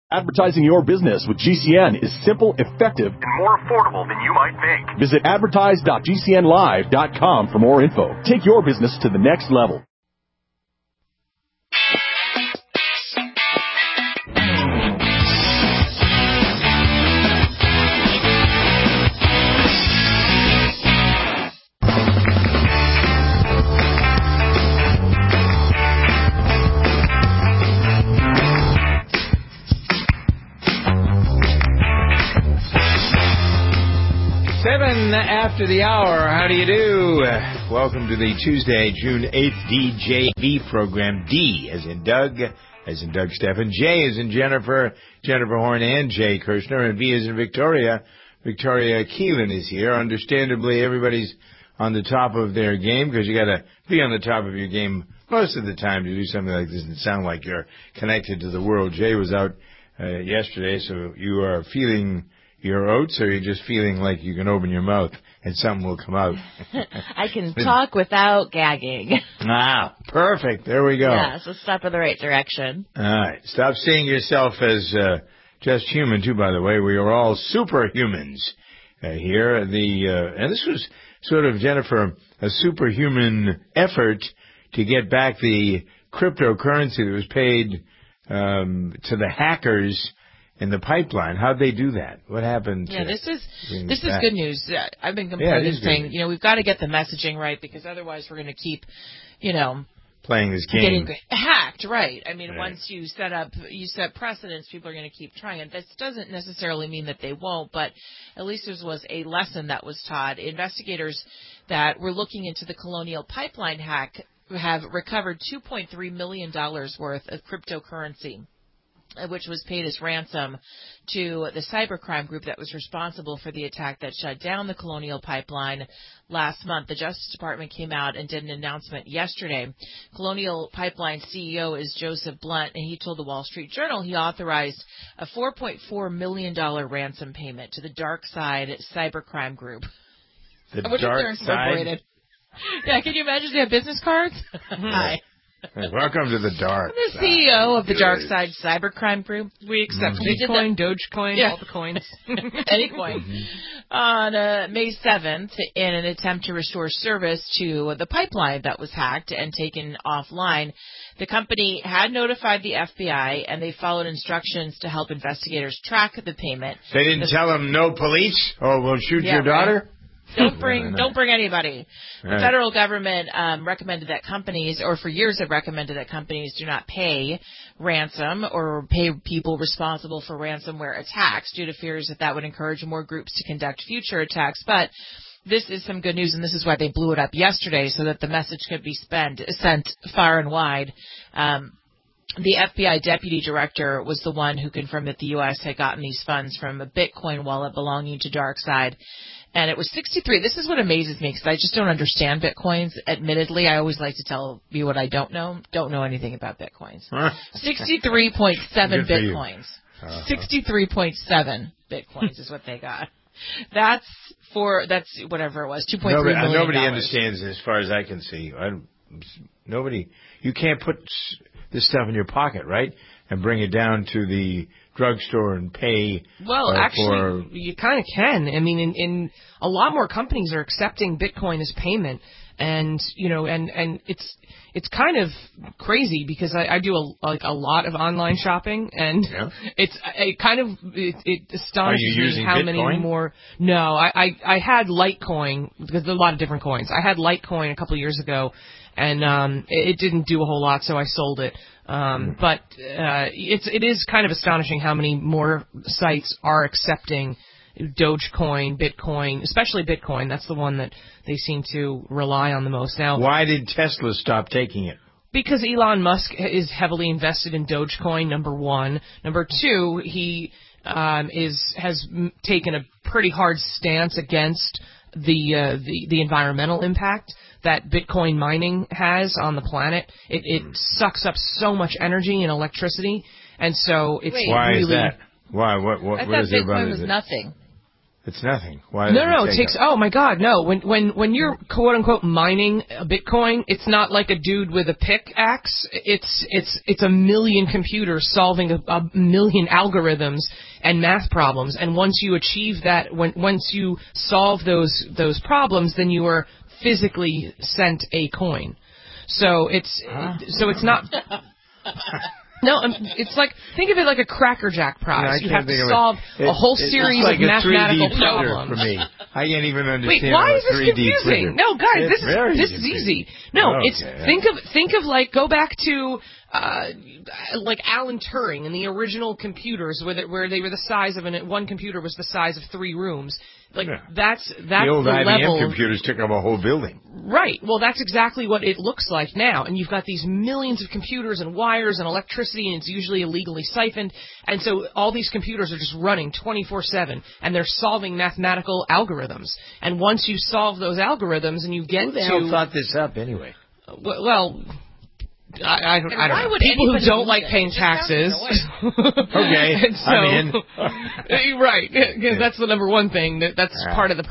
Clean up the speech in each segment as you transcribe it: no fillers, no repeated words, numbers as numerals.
Advertising your business with GCN is simple, effective, and more affordable than you might think. Visit advertise.gcnlive.com for more info. Take your business to the next level. After the hour, how do you do? Welcome to the Tuesday, June 8th DJV program. D as in Doug Stephan, J as in Jennifer Horn, and Jay Kirshner, and V as in Victoria Keelan is here. Understandably, everybody's on the top of their game, because you got to be on the top of your game most of the time to do something like this and sound like you're connected to the world. Jay was out yesterday, so you are feeling your oats, or you're just feeling like you can open your mouth and something will come out? I can talk without gagging. Ah, perfect. There we go. Yeah, so step in the right direction. All right. Stop seeing yourself as just human, too, by the way. We are all superhumans here. And this was sort of, Jennifer, a superhuman effort to get back the cryptocurrency that was paid to the hackers in the pipeline. How'd they do that? What happened? Yeah, this is good news. I've been complaining, saying, we've got to get the messaging right, because otherwise we're going to keep, playing this game. Getting hacked, right. I mean, once you set precedents, people are going to keep trying it. This doesn't necessarily mean that they won't, but at least there was a lesson that was taught. Investigators that were looking into the Colonial Pipeline hack have recovered $2.3 million worth of cryptocurrency, which was paid as ransom to the cybercrime group that was responsible for the attack that shut down the Colonial Pipeline last month. The Justice Department came out and did an announcement yesterday. Colonial Pipeline CEO is Joseph Blunt, and he told the Wall Street Journal he authorized a $4.4 million ransom payment to the Dark Side cybercrime group. The Dark Side? Yeah, can you imagine they have business cards? Hi. Welcome to the dark. I'm the CEO of the Dark Side Cybercrime Group. We accept Bitcoin, Dogecoin, all the coins. Any coin. On May 7th, in an attempt to restore service to the pipeline that was hacked and taken offline, the company had notified the FBI, and they followed instructions to help investigators track the payment. They didn't tell them no police, or we'll shoot your daughter? Right. Don't bring anybody. The federal government recommended that companies, or for years have recommended that companies do not pay ransom or pay people responsible for ransomware attacks due to fears that would encourage more groups to conduct future attacks. But this is some good news, and this is why they blew it up yesterday, so that the message could be sent far and wide. The FBI deputy director was the one who confirmed that the U.S. had gotten these funds from a Bitcoin wallet belonging to DarkSide. And it was 63. This is what amazes me, because I just don't understand Bitcoins. Admittedly, I always like to tell you what I don't know. Don't know anything about Bitcoins. 63.7 Bitcoins. 63.7 Bitcoins is what they got. That's whatever it was, $2.3 million. Nobody understands it as far as I can see. You can't put this stuff in your pocket, right? And bring it down to the drugstore and pay. Well, actually, you kind of can. I mean, in a lot more companies are accepting Bitcoin as payment, and and it's kind of crazy, because I do a lot of online shopping, and it astonishes me how many more. No, I had Litecoin, because there's a lot of different coins. I had Litecoin a couple of years ago, and it didn't do a whole lot, so I sold it. But it is kind of astonishing how many more sites are accepting Dogecoin, Bitcoin, especially Bitcoin. That's the one that they seem to rely on the most now. Why did Tesla stop taking it? Because Elon Musk is heavily invested in Dogecoin, number one. Number two, he has taken a pretty hard stance against the environmental impact that Bitcoin mining has on the planet. It sucks up so much energy and electricity, and so it's Why really... is that? Why? What I thought is it about Bitcoin was nothing. It's nothing. Why? No, it takes. Oh my God, no. When you're quote unquote mining a Bitcoin, it's not like a dude with a pickaxe. It's a million computers solving a million algorithms and math problems. And once you achieve that, once you solve those problems, then you are physically sent a coin. So it's not. No, it's like, think of it like a Cracker Jack prize. You have to solve a whole series of mathematical problems. For me. I can't even understand. Wait, why is this confusing? No, guys, this is easy. No, think of like, go back to like Alan Turing and the original computers where they were the size of one computer was the size of 3 rooms. Like that's the old IBM level. Computers took up a whole building. Right. Well, that's exactly what it looks like now. And you've got these millions of computers and wires and electricity, and it's usually illegally siphoned. And so all these computers are just running 24/7, and they're solving mathematical algorithms. And once you solve those algorithms and you get Who the hell thought this up anyway? Well, I don't know. People who don't like paying taxes. Okay, so, I'm in. Right, because that's the number one thing. That's part of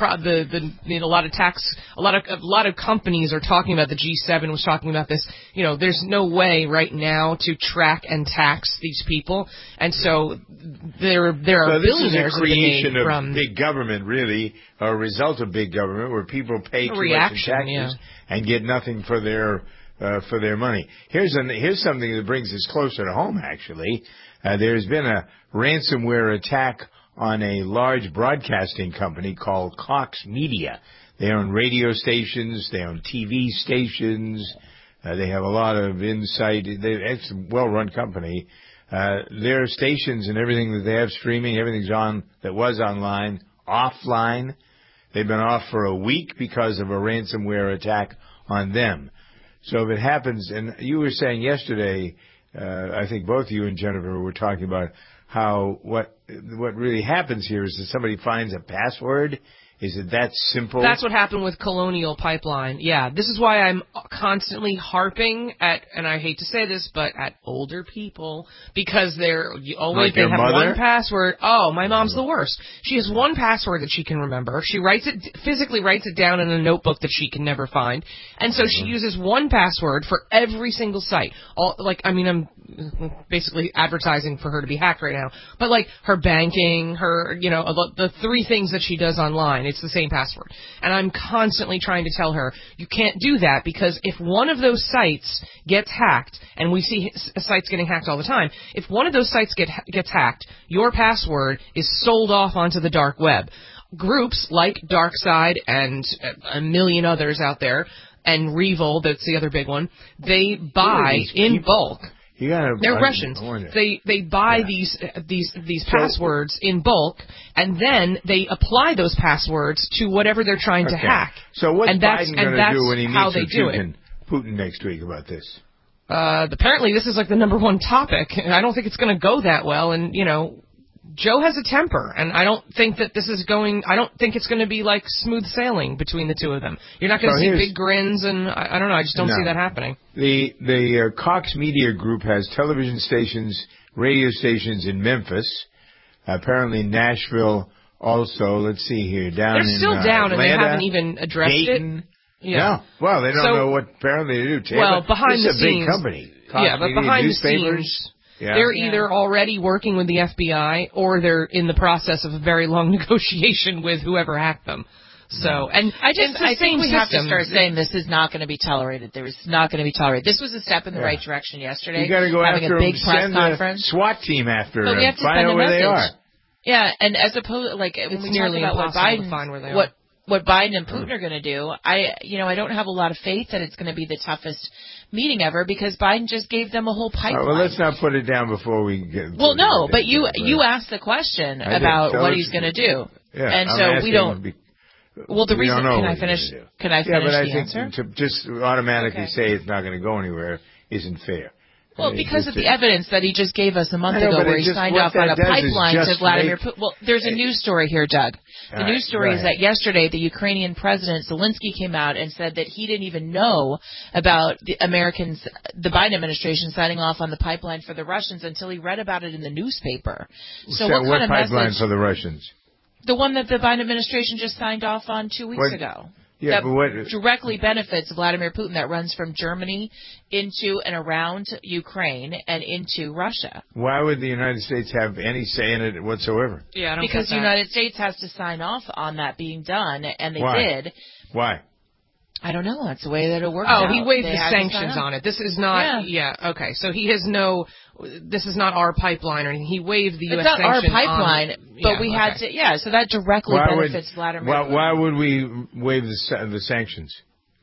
a lot of companies are talking about. The G7 was talking about this. There's no way right now to track and tax these people, and so there are billionaires this is a creation of big government, really, a result of big government, where people pay too much in taxes and get nothing for their money. Here's something that brings us closer to home, actually. There's been a ransomware attack on a large broadcasting company called Cox Media. They own radio stations, they own TV stations, they have a lot of insight. It's a well-run company. Their stations and everything that they have streaming, everything's on that was online, offline. They've been off for a week because of a ransomware attack on them. So if it happens, and you were saying yesterday, I think both you and Jennifer were talking about how what really happens here is that somebody finds a password. Is it that simple? That's what happened with Colonial Pipeline. Yeah, this is why I'm constantly harping at, and I hate to say this, but at older people, because they have one password. Oh, my mom's the worst. She has one password that she can remember. She physically writes it down in a notebook that she can never find, and so she uses one password for every single site. I'm basically advertising for her to be hacked right now, but like her banking, her, the 3 things that she does online, it's the same password. And I'm constantly trying to tell her, you can't do that, because if one of those sites gets hacked, and we see sites getting hacked all the time, if one of those sites gets hacked, your password is sold off onto the dark web. Groups like DarkSide and a million others out there, and Revil, that's the other big one, they buy in bulk. They're Russians. They buy these passwords in bulk, and then they apply those passwords to whatever they're trying to hack. So what's Biden going to do when he meets with Putin next week about this? Apparently this is like the number one topic, and I don't think it's going to go that well. And Joe has a temper, and I don't think that I don't think it's going to be like smooth sailing between the two of them. You're not going to see big grins, and I don't know. I just don't see that happening. The Cox Media Group has television stations, radio stations in Memphis, apparently Nashville also. Let's see here. They're still down, Atlanta, and they haven't even addressed Dayton. it. Yeah. Well, they don't know what apparently they do. Well, behind the It's a scenes. big company. Cox but Media, behind newspapers. the scenes. Yeah. They're either already working with the FBI or they're in the process of a very long negotiation with whoever hacked them. So, and I think we have to start saying this is not going to be tolerated. There is not going to be tolerated. This was a step in the right direction yesterday. You got to go having after a big them, press send conference. a SWAT team after them. But we have to find send out a where message. they are. Yeah, and as opposed, it's nearly impossible to find where they are. What Biden and Putin are going to do, I don't have a lot of faith that it's going to be the toughest meeting ever, because Biden just gave them a whole pipeline. Well, let's not put it down before we get. Well, no, but you asked the question about what he's going to do, and so we don't. Well, the reason can I finish? Can I finish the answer? To just automatically say it's not going to go anywhere isn't fair. Well, because of the evidence that he just gave us a month ago where he signed off on a pipeline to Vladimir Putin. Well, there's a news story here, Doug. The news story is that yesterday the Ukrainian president, Zelensky, came out and said that he didn't even know about the Biden administration signing off on the pipeline for the Russians until he read about it in the newspaper. So what kind of pipeline for the Russians? The one that the Biden administration just signed off on 2 weeks ago. Yeah, that directly benefits Vladimir Putin, that runs from Germany into and around Ukraine and into Russia. Why would the United States have any say in it whatsoever? Yeah, I don't because the United States has to sign off on that being done, and they did. Why? I don't know. That's the way that it works. Oh, he waived the sanctions on it. This is not. Okay. So he has no. This is not our pipeline or anything. He waived the U.S. sanctions. It's not our pipeline, but we had to. Yeah. So that directly benefits Vladimir Putin. Why would we waive the sanctions?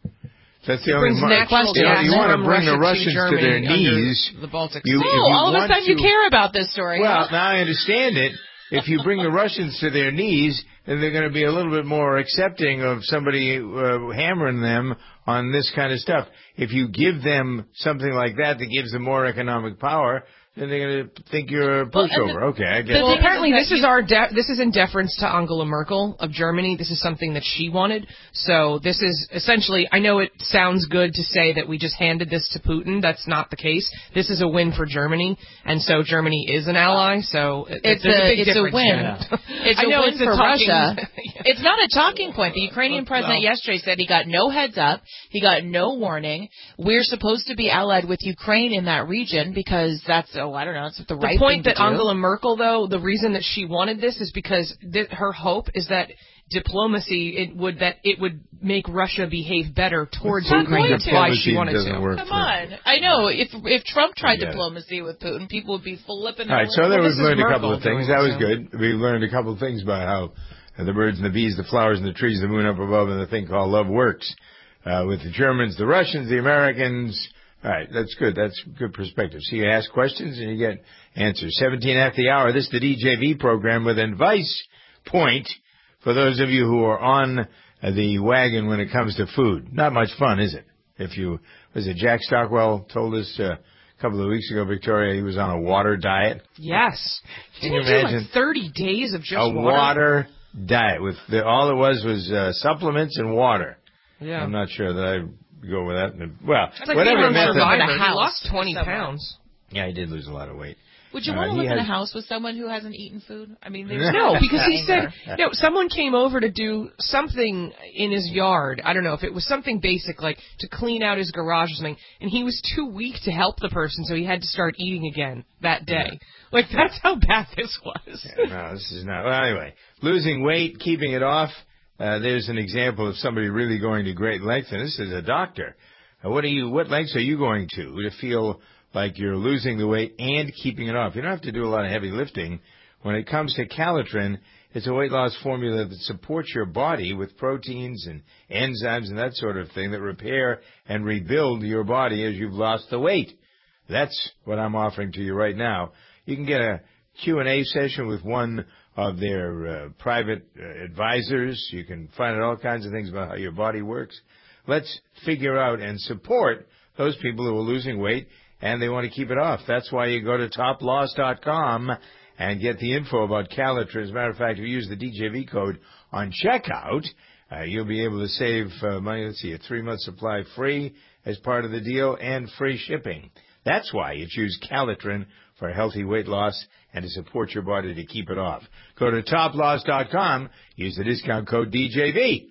That's the only question. You want to bring the Russians to their knees. The Baltic Sea. All of a sudden you care about this story. Well, now I understand it. If you bring the Russians to their knees, then they're going to be a little bit more accepting of somebody hammering them on this kind of stuff. If you give them something like that gives them more economic power, then they're going to think you're a pushover. Okay, I get it. Well, apparently this is in deference to Angela Merkel of Germany. This is something that she wanted. So this is essentially, I know it sounds good to say that we just handed this to Putin. That's not the case. This is a win for Germany, and so Germany is an ally. So it's a win. Yeah. It's a win for Russia. It's not a talking point. The Ukrainian president yesterday said he got no heads up. He got no warning. We're supposed to be allied with Ukraine in that region because that's I don't know. It's the right thing to do. The point that Angela Merkel, though, the reason that she wanted this is because her hope is that diplomacy it would make Russia behave better towards Ukraine. That's why she wanted to. Come on, I know if Trump tried diplomacy with Putin, people would be flipping. All right, so then we've learned a couple of things. That was good. We learned a couple of things about how the birds and the bees, the flowers and the trees, the moon up above, and the thing called love works. With the Germans, the Russians, the Americans. All right, that's good. That's good perspective. So you ask questions and you get answers. 17 after the hour. This is the DJV program with advice point for those of you who are on the wagon when it comes to food. Not much fun, is it? Was it Jack Stockwell told us a couple of weeks ago, Victoria, he was on a water diet? Yes. Can you imagine? Like 30 days of just water? A water diet. All it was supplements and water. Yeah. I'm not sure that I go with that. Well, like whatever method. He lost 20 pounds. Yeah, he did lose a lot of weight. Would you want to live in a house with someone who hasn't eaten food? I mean, no, because he said, someone came over to do something in his yard. I don't know if it was something basic, like to clean out his garage or something, and he was too weak to help the person, so he had to start eating again that day. Yeah. Like, that's how bad this was. No, this is not. Well, anyway, losing weight, keeping it off. There's an example of somebody really going to great lengths, and this is a doctor. What lengths are you going to feel like you're losing the weight and keeping it off? You don't have to do a lot of heavy lifting. When it comes to Calitrin, it's a weight loss formula that supports your body with proteins and enzymes and that sort of thing that repair and rebuild your body as you've lost the weight. That's what I'm offering to you right now. You can get a Q&A session with one of their private advisors. You can find out all kinds of things about how your body works. Let's figure out and support those people who are losing weight and they want to keep it off. That's why you go to toploss.com and get the info about Calitrin. As a matter of fact, if you use the DJV code on checkout, you'll be able to save money. Let's see, a 3-month supply free as part of the deal and free shipping. That's why you choose Calitrin for healthy weight loss and to support your body to keep it off. Go to toploss.com. Use the discount code DJV.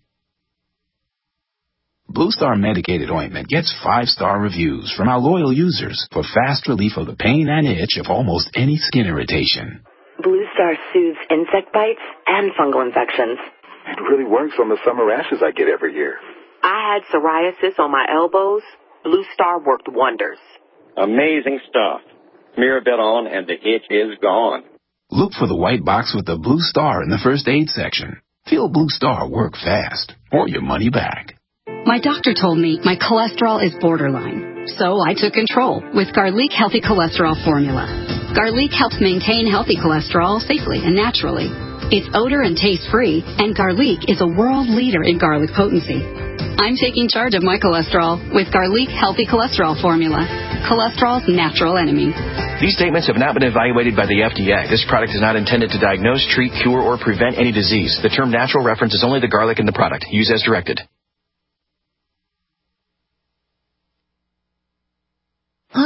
Blue Star Medicated Ointment gets 5-star reviews from our loyal users for fast relief of the pain and itch of almost any skin irritation. Blue Star soothes insect bites and fungal infections. It really works on the summer rashes I get every year. I had psoriasis on my elbows. Blue Star worked wonders. Amazing stuff. Smear a bit on and the itch is gone. Look for the white box with the Blue Star in the first aid section. Feel Blue Star work fast or your money back. My doctor told me my cholesterol is borderline, so I took control with Garlic Healthy Cholesterol Formula. Garlic helps maintain healthy cholesterol safely and naturally. It's odor and taste free, and Garlic is a world leader in garlic potency. I'm taking charge of my cholesterol with Garlic Healthy Cholesterol Formula, cholesterol's natural enemy. These statements have not been evaluated by the FDA. This product is not intended to diagnose, treat, cure, or prevent any disease. The term natural references only the garlic in the product. Use as directed. Auto River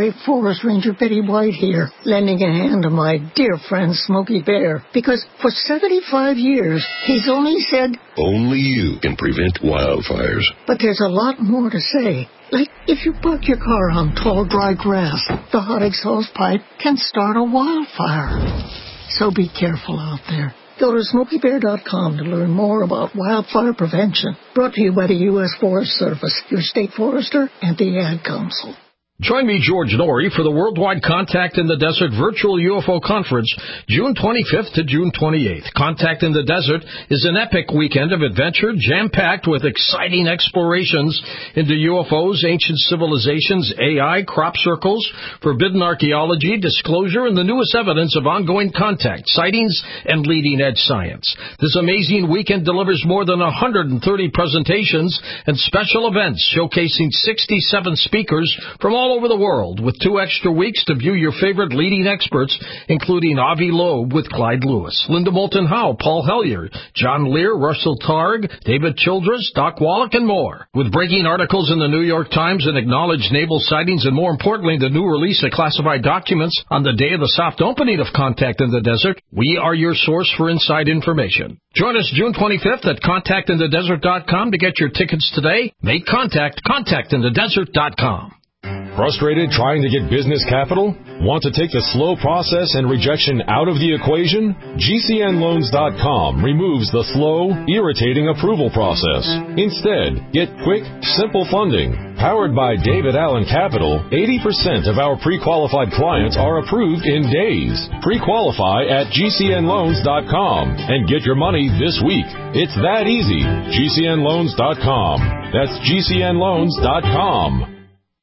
Brave Forest Ranger Betty White here, lending a hand to my dear friend Smokey Bear, because for 75 years, he's only said, only you can prevent wildfires. But there's a lot more to say. Like, if you park your car on tall, dry grass, the hot exhaust pipe can start a wildfire. So be careful out there. Go to SmokeyBear.com to learn more about wildfire prevention. Brought to you by the U.S. Forest Service, your state forester, and the Ad Council. Join me, George Norrie, for the Worldwide Contact in the Desert Virtual UFO Conference, June 25th to June 28th. Contact in the Desert is an epic weekend of adventure, jam-packed with exciting explorations into UFOs, ancient civilizations, AI, crop circles, forbidden archaeology, disclosure, and the newest evidence of ongoing contact, sightings, and leading-edge science. This amazing weekend delivers more than 130 presentations and special events showcasing 67 speakers from all over the world, with 2 extra weeks to view your favorite leading experts, including Avi Loeb with Clyde Lewis, Linda Moulton Howe, Paul Hellyer, John Lear, Russell Targ, David Childress, Doc Wallach, and more. With breaking articles in the New York Times and acknowledged naval sightings, and more importantly, the new release of classified documents on the day of the soft opening of Contact in the Desert, we are your source for inside information. Join us June 25th at contactinthedesert.com to get your tickets today. Make contact, contactinthedesert.com. Frustrated trying to get business capital? Want to take the slow process and rejection out of the equation? GCNLoans.com removes the slow, irritating approval process. Instead, get quick, simple funding. Powered by David Allen Capital, 80% of our pre-qualified clients are approved in days. Pre-qualify at GCNLoans.com and get your money this week. It's that easy. GCNLoans.com. That's GCNLoans.com.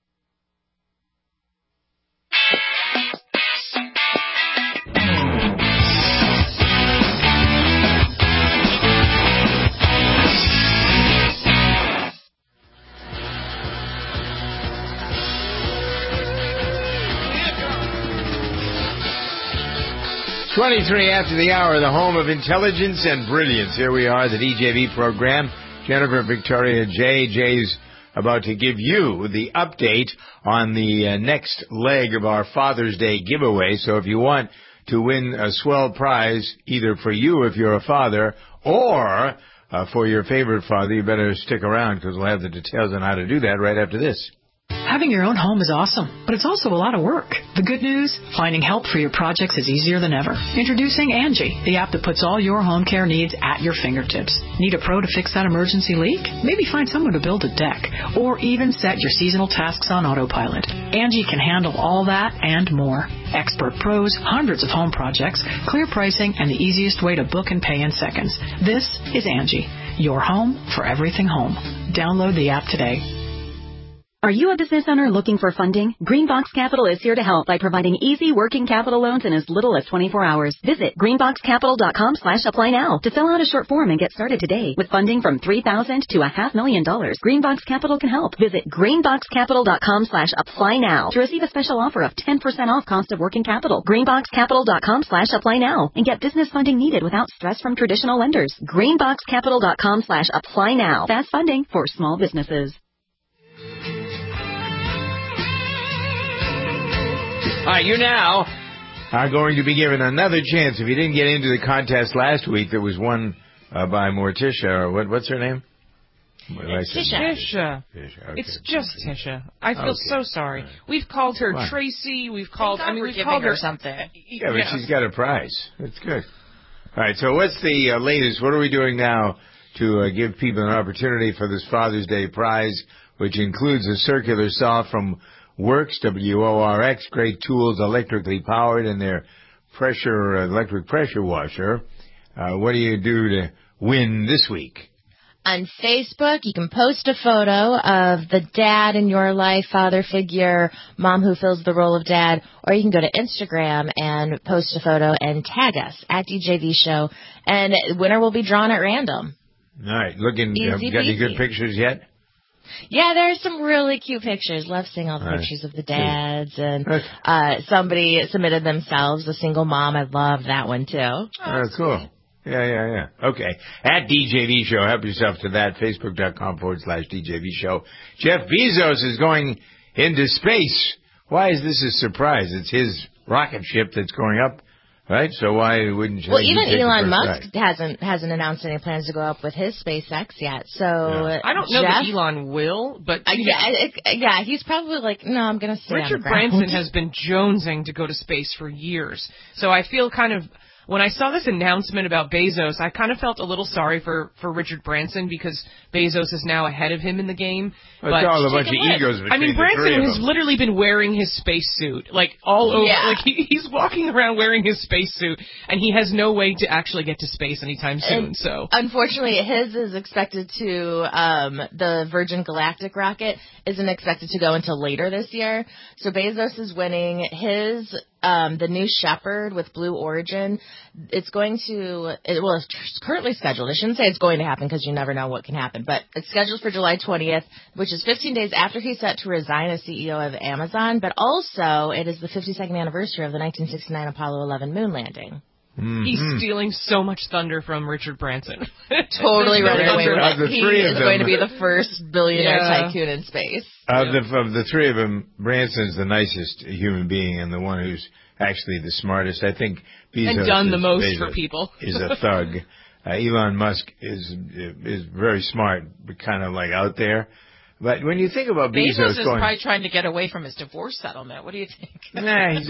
.23 after the hour, the home of intelligence and brilliance. Here we are, the DJV program. Jennifer, Victoria, Jay's about to give you the update on the next leg of our Father's Day giveaway. So if you want to win a swell prize, either for you if you're a father, or for your favorite father, you better stick around because we'll have the details on how to do that right after this. Having your own home is awesome, but it's also a lot of work. The good news, finding help for your projects is easier than ever. Introducing Angie, the app that puts all your home care needs at your fingertips. Need a pro to fix that emergency leak? Maybe find someone to build a deck, or even set your seasonal tasks on autopilot. Angie can handle all that and more. Expert pros, hundreds of home projects, clear pricing, and the easiest way to book and pay in seconds. This is Angie, your home for everything home. Download the app today. Are you a business owner looking for funding? Greenbox Capital is here to help by providing easy working capital loans in as little as 24 hours. Visit greenboxcapital.com/apply now to fill out a short form and get started today. With funding from $3,000 to $500,000, Greenbox Capital can help. Visit greenboxcapital.com/apply now to receive a special offer of 10% off cost of working capital. Greenboxcapital.com/apply now and get business funding needed without stress from traditional lenders. Greenboxcapital.com/apply now. Fast funding for small businesses. All right, you now are going to be given another chance. If you didn't get into the contest last week that was won by Morticia, or what's her name? Tisha. Okay. It's just Tisha. I feel so sorry. We've called her Tracy. We've called her something. Yeah, but she's got a prize. That's good. All right, so what's the latest? What are we doing now to give people an opportunity for this Father's Day prize, which includes a circular saw from Works, WORX, great tools, electrically powered, and their electric pressure washer. What do you do to win this week? On Facebook, you can post a photo of the dad in your life, father figure, mom who fills the role of dad, or you can go to Instagram and post a photo and tag us at DJV Show, and winner will be drawn at random. All right, have you got any good pictures yet? Yeah, there's some really cute pictures. Love seeing all the pictures of the dads. And somebody submitted themselves, a single mom. I love that one, too. Oh, cool. Yeah. Okay. At DJV Show. Help yourself to that. Facebook.com/DJV Show. Jeff Bezos is going into space why is this a surprise? It's his rocket ship that's going up, right? So why wouldn't you? Well, even Elon Musk hasn't announced any plans to go up with his SpaceX yet. So I don't know that Elon will, but he's probably like, no, I'm going to stay Richard on the ground. Branson has been jonesing to go to space for years, so I feel kind of. When I saw this announcement about Bezos, I kind of felt a little sorry for Richard Branson because Bezos is now ahead of him in the game. Well, it's all a bunch of egos between I mean, Branson has literally been wearing his spacesuit, like, all over. Yeah. Like, he's walking around wearing his spacesuit, and he has no way to actually get to space anytime soon, so. Unfortunately, his is expected to, the Virgin Galactic rocket isn't expected to go until later this year. So Bezos is winning his, the New Shepard with Blue Origin. It's it's currently scheduled. I shouldn't say it's going to happen because you never know what can happen, but it's scheduled for July 20th, which is 15 days after he's set to resign as CEO of Amazon, but also it is the 52nd anniversary of the 1969 Apollo 11 moon landing. Mm-hmm. He's stealing so much thunder from Richard Branson. Totally running away with it. He is going to be the first billionaire tycoon in space. Of the three of them, Branson's the nicest human being and the one who's actually the smartest. I think Bezos and done the most for people. is a thug. Elon Musk is very smart, but kind of like out there. But when you think about Bezos is probably trying to get away from his divorce settlement. What do you think? Nah,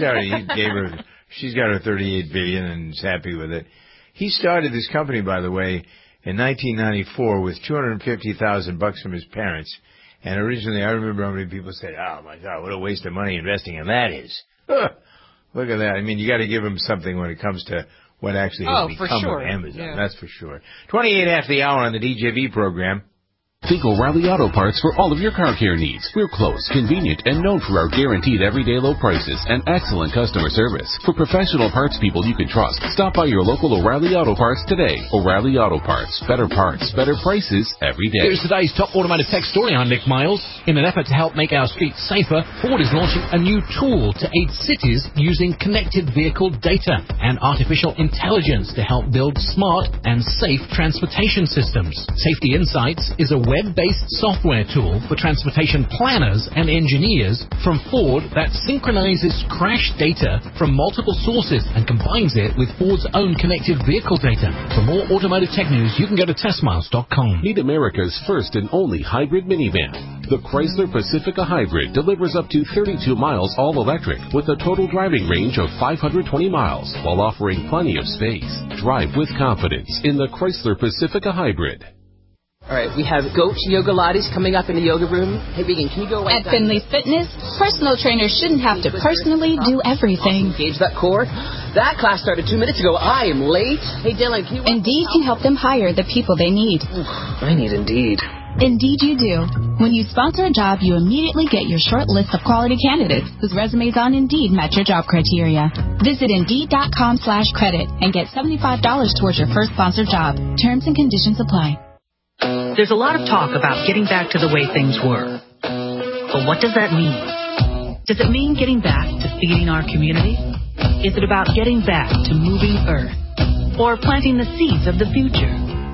she's got her $38 billion and is happy with it. He started this company, by the way, in 1994 with $250,000 from his parents. And originally, I remember how many people said, "Oh my God, what a waste of money investing in that is." Look at that. I mean, you got to give him something when it comes to what actually has become of Amazon. Yeah. That's for sure. 28 after the hour on the DJV program. Think O'Reilly Auto Parts for all of your car care needs. We're close, convenient, and known for our guaranteed everyday low prices and excellent customer service. For professional parts people you can trust, stop by your local O'Reilly Auto Parts today. O'Reilly Auto Parts. Better parts, better prices every day. Here's today's top automotive tech story. I'm Nick Miles. In an effort to help make our streets safer, Ford is launching a new tool to aid cities using connected vehicle data and artificial intelligence to help build smart and safe transportation systems. Safety Insights is a web-based software tool for transportation planners and engineers from Ford that synchronizes crash data from multiple sources and combines it with Ford's own connected vehicle data. For more automotive tech news, you can go to testmiles.com. Meet America's first and only hybrid minivan. The Chrysler Pacifica Hybrid delivers up to 32 miles all-electric with a total driving range of 520 miles while offering plenty of space. Drive with confidence in the Chrysler Pacifica Hybrid. All right, we have Goat Yoga Lattes coming up in the yoga room. Hey, Vegan, can you go away? At Finley Fitness, personal trainers shouldn't have to personally do everything. Engage that core. That class started 2 minutes ago. I am late. Hey, Dylan, can you... Indeed can help them hire the people they need. I need Indeed. Indeed you do. When you sponsor a job, you immediately get your short list of quality candidates whose resumes on Indeed match your job criteria. Visit Indeed.com/credit and get $75 towards your first sponsored job. Terms and conditions apply. There's a lot of talk about getting back to the way things were. But what does that mean? Does it mean getting back to feeding our community? Is it about getting back to moving Earth? Or planting the seeds of the future?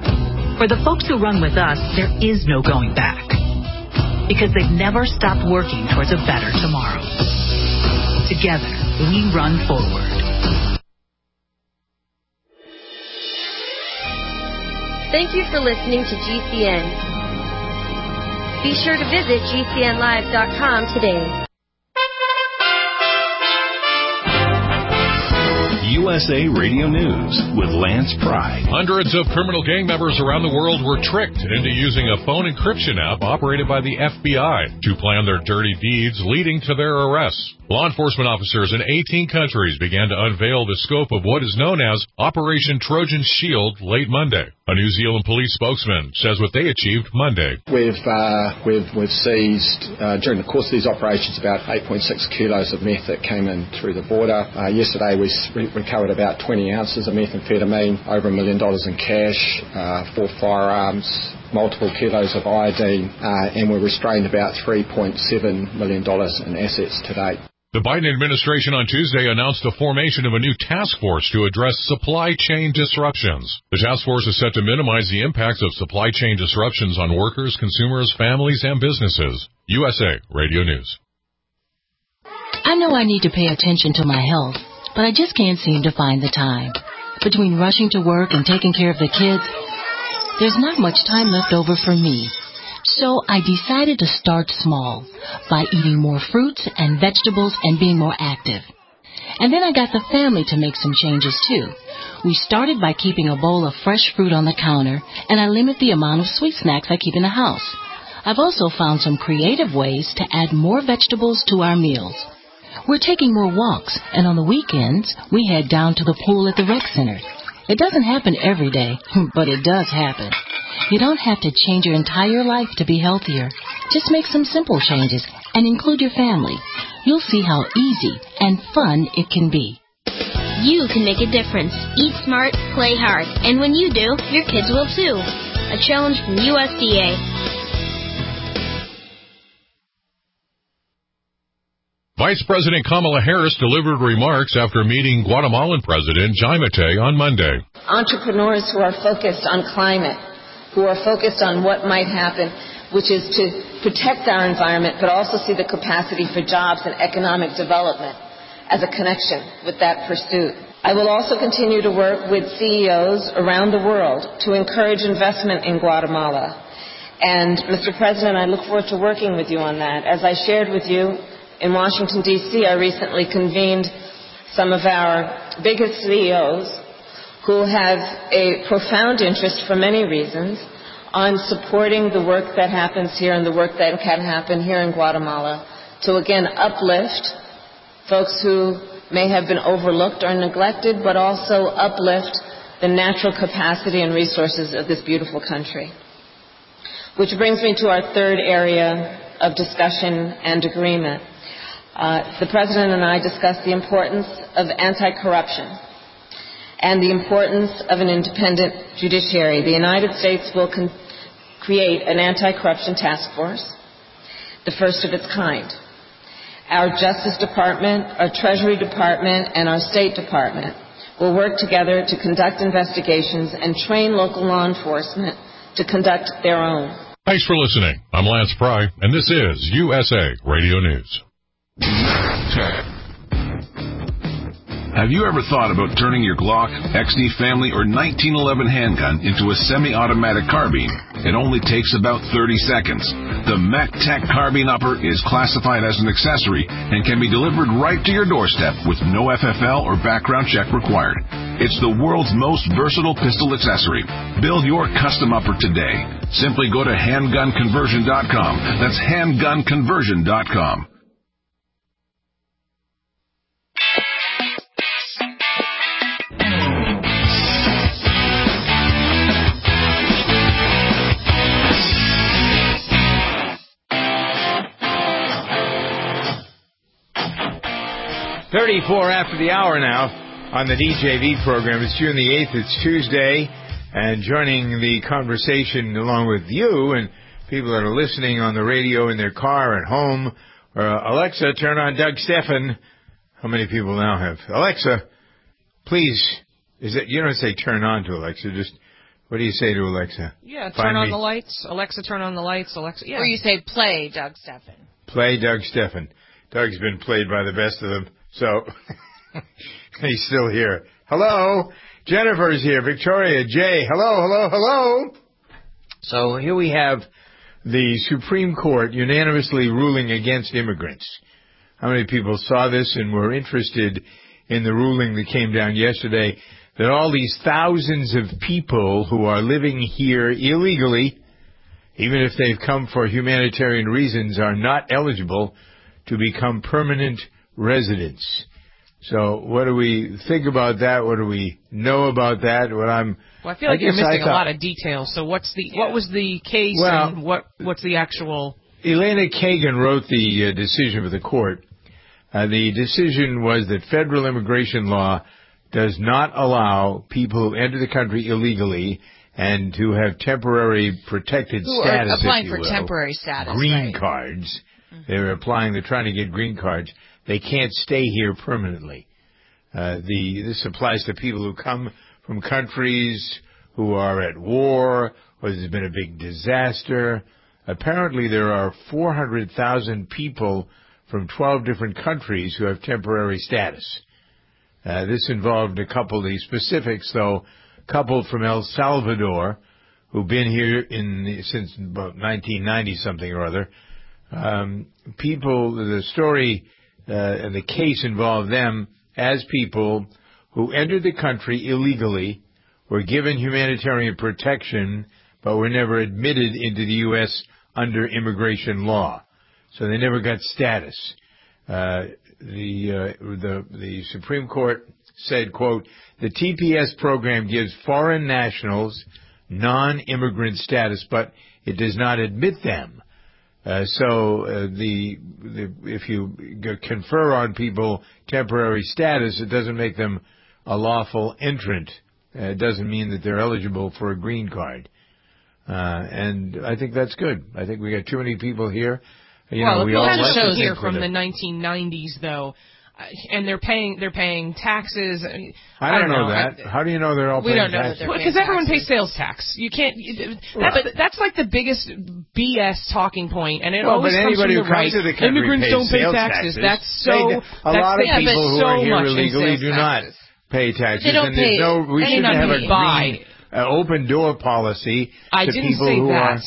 For the folks who run with us, there is no going back. Because they've never stopped working towards a better tomorrow. Together, we run forward. Thank you for listening to GCN. Be sure to visit GCNlive.com today. USA Radio News with Lance Pry. Hundreds of criminal gang members around the world were tricked into using a phone encryption app operated by the FBI to plan their dirty deeds, leading to their arrests. Law enforcement officers in 18 countries began to unveil the scope of what is known as Operation Trojan Shield late Monday. A New Zealand police spokesman says what they achieved Monday. We've seized, during the course of these operations, about 8.6 kilos of meth that came in through the border. Yesterday we recovered about 20 ounces of methamphetamine, over $1 million in cash, 4 firearms, multiple kilos of iodine, and we restrained about $3.7 million in assets to date. The Biden administration on Tuesday announced the formation of a new task force to address supply chain disruptions. The task force is set to minimize the impacts of supply chain disruptions on workers, consumers, families, and businesses. USA Radio News. I know I need to pay attention to my health, but I just can't seem to find the time. Between rushing to work and taking care of the kids, there's not much time left over for me. So I decided to start small by eating more fruits and vegetables and being more active. And then I got the family to make some changes too. We started by keeping a bowl of fresh fruit on the counter, and I limit the amount of sweet snacks I keep in the house. I've also found some creative ways to add more vegetables to our meals. We're taking more walks, and on the weekends, we head down to the pool at the rec center. It doesn't happen every day, but it does happen. You don't have to change your entire life to be healthier. Just make some simple changes and include your family. You'll see how easy and fun it can be. You can make a difference. Eat smart, play hard. And when you do, your kids will too. A challenge from USDA. Vice President Kamala Harris delivered remarks after meeting Guatemalan President Jaime Matei on Monday. Entrepreneurs who are focused on climate, who are focused on what might happen, which is to protect our environment, but also see the capacity for jobs and economic development as a connection with that pursuit. I will also continue to work with CEOs around the world to encourage investment in Guatemala. And, Mr. President, I look forward to working with you on that. As I shared with you, in Washington, D.C., I recently convened some of our biggest CEOs who have a profound interest for many reasons on supporting the work that happens here and the work that can happen here in Guatemala to, again, uplift folks who may have been overlooked or neglected, but also uplift the natural capacity and resources of this beautiful country. Which brings me to our third area of discussion and agreement. The President and I discussed the importance of anti-corruption and the importance of an independent judiciary. The United States will create an anti-corruption task force, the first of its kind. Our Justice Department, our Treasury Department, and our State Department will work together to conduct investigations and train local law enforcement to conduct their own. Thanks for listening. I'm Lance Pry, and this is USA Radio News. Have you ever thought about turning your Glock, XD Family, or 1911 handgun into a semi-automatic carbine? It only takes about 30 seconds. The MechTech Carbine Upper is classified as an accessory and can be delivered right to your doorstep with no FFL or background check required. It's the world's most versatile pistol accessory. Build your custom upper today. Simply go to handgunconversion.com. That's handgunconversion.com. .34 after the hour now on the DJV program. It's June the 8th. It's Tuesday. And joining the conversation along with you and people that are listening on the radio in their car at home. Alexa, turn on Doug Stephan. How many people now have? Alexa, please. You don't say turn on to Alexa. Just, what do you say to Alexa? Yeah, turn on the lights. Alexa, turn on the lights. Alexa, yeah. Or you say play Doug Stephan. Play Doug Stephan. Doug's been played by the best of them. So, he's still here. Hello, Jennifer's here. Victoria, Jay, hello. So here we have the Supreme Court unanimously ruling against immigrants. How many people saw this and were interested in the ruling that came down yesterday that all these thousands of people who are living here illegally, even if they've come for humanitarian reasons, are not eligible to become permanent residents. So what do we think about that? What do we know about that? I feel like you're missing a lot of details. So what was the case and what's the actual... Elena Kagan wrote the decision of the court. The decision was that federal immigration law does not allow people who enter the country illegally and to have temporary protected status, applying for temporary status, green cards. They're trying to get green cards. They can't stay here permanently. This applies to people who come from countries who are at war, or there's been a big disaster. Apparently there are 400,000 people from 12 different countries who have temporary status. This involved a couple, the specifics though, a couple from El Salvador who've been here since about 1990 something or other. The story and the case involved them as people who entered the country illegally, were given humanitarian protection, but were never admitted into the U.S. under immigration law. So they never got status. The Supreme Court said, quote, the TPS program gives foreign nationals non-immigrant status, but it does not admit them. If you confer on people temporary status, it doesn't make them a lawful entrant. It doesn't mean that they're eligible for a green card. And I think that's good. I think we got too many people here. We all had like shows here from the 1990s, though, and they're paying taxes. I don't know that. How do you know they're all paying taxes? We don't know because everyone pays sales tax. You can't. That's like the biggest BS talking point, and it always comes from the right. Immigrants don't pay taxes. That's so. A lot of people who are here illegally do not pay taxes. They don't pay. We shouldn't have a green open door policy to people who are.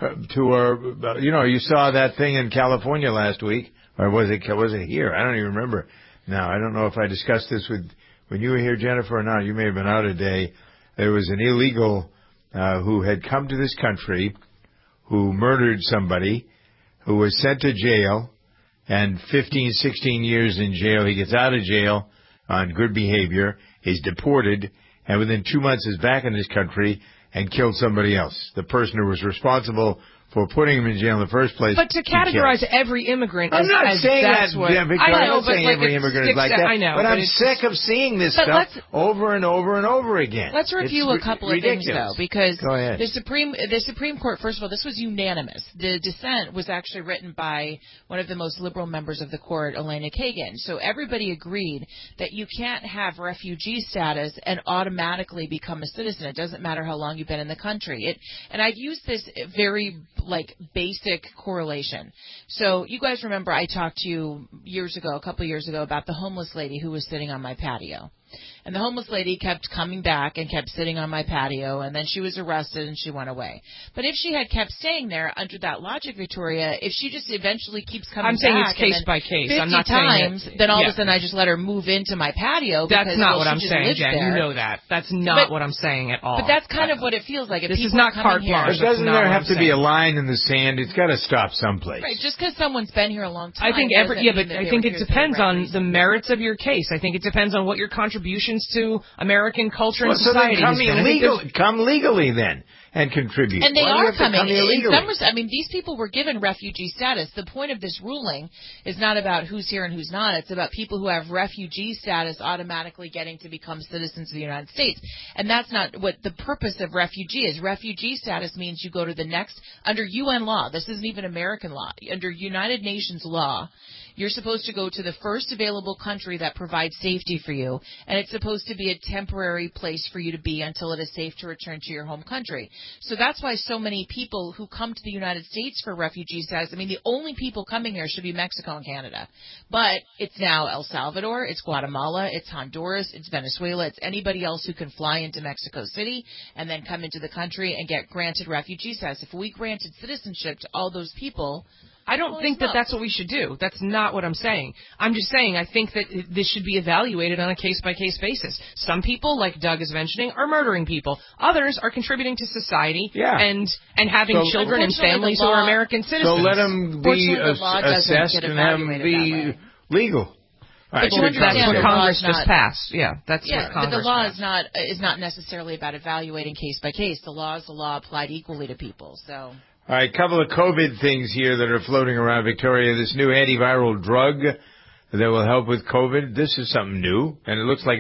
You saw that thing in California last week, or was it here? I don't even remember. Now, I don't know if I discussed this when you were here, Jennifer, or not. You may have been out a day. There was an illegal who had come to this country, who murdered somebody, who was sent to jail, and 15, 16 years in jail. He gets out of jail on good behavior. He's deported, and within 2 months is back in this country and killed somebody else. The person who was responsible for putting him in jail in the first place. But to categorize every immigrant as I'm not saying that, Victoria. I'm not saying every immigrant is like that. I know, but I'm sick of seeing this stuff over and over and over again. Let's review a couple of things, though, because the Supreme Court, first of all, this was unanimous. The dissent was actually written by one of the most liberal members of the court, Elena Kagan. So everybody agreed that you can't have refugee status and automatically become a citizen. It doesn't matter how long you've been in the country. And I've used this very basic correlation. So you guys remember I talked to you a couple of years ago, about the homeless lady who was sitting on my patio. And the homeless lady kept coming back and kept sitting on my patio, and then she was arrested and she went away. But if she had kept staying there under that logic, Victoria, if she just eventually keeps coming back... I'm saying it's case by case. 50 I'm not times, saying then all of a sudden I just let her move into my patio. That's because, not what I'm she saying, just lives Jen. there. You know that. That's not what I'm saying at all. But that's kind of what it feels like. If this is people not are carte coming here, blanche. Doesn't there have to be a line in the sand? It's got to stop someplace. Right, just because someone's been here a long time. I think I think it depends on the merits of your case. I think it depends on what your contributions to American culture and society has been. Come legally then and contribute. And they are coming. These people were given refugee status. The point of this ruling is not about who's here and who's not. It's about people who have refugee status automatically getting to become citizens of the United States. And that's not what the purpose of refugee is. Refugee status means you go to the next, under UN law, this isn't even American law, under United Nations law, you're supposed to go to the first available country that provides safety for you, and it's supposed to be a temporary place for you to be until it is safe to return to your home country. So that's why so many people who come to the United States for refugee status, the only people coming here should be Mexico and Canada. But it's now El Salvador, it's Guatemala, it's Honduras, it's Venezuela, it's anybody else who can fly into Mexico City and then come into the country and get granted refugee status. If we granted citizenship to all those people... I don't think that that's what we should do. That's not what I'm saying. I'm just saying I think that this should be evaluated on a case-by-case basis. Some people, like Doug is mentioning, are murdering people. Others are contributing to society and having children and families who are American citizens. So let them be assessed and have them be legal. But that's what Congress just passed. Yeah, that's what Congress but the law passed. is not necessarily about evaluating case by case. The law is the law applied equally to people. So. All right, a couple of COVID things here that are floating around, Victoria. This new antiviral drug that will help with COVID. This is something new, and it looks like